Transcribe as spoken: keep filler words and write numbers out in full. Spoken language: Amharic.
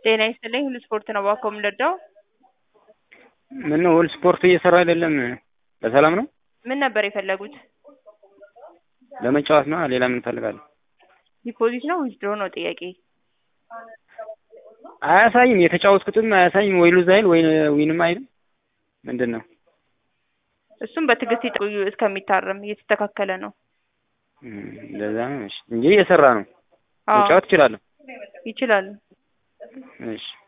ጤና ይስጥልኝ ሁሉ ስፖርት ነው ባኮ የምንረዳው? ምን ነው ሁሉ ስፖርት እየሰራ አይደለም? በሰላም ነው? ምን ነበር የፈለጉት? ለመጫወት ነው። ሌላ ምን ፈልጋለሁ? ዲፖዚት ነው ዊዝድሮ ነው ጥያቄ? አያሳይም። የተጫወትኩትም አያሳይም። ወይ ሉዝ አይል ወይ ዊንም አይልም። ምንድነው? እሱም በትዕግስት ይቆዩ እስከሚታረም እየተስተካከለ ነው። ለዛ ነው እንጂ እየሰራ ነው። መጫወት ይችላል። ይችላል። እሺ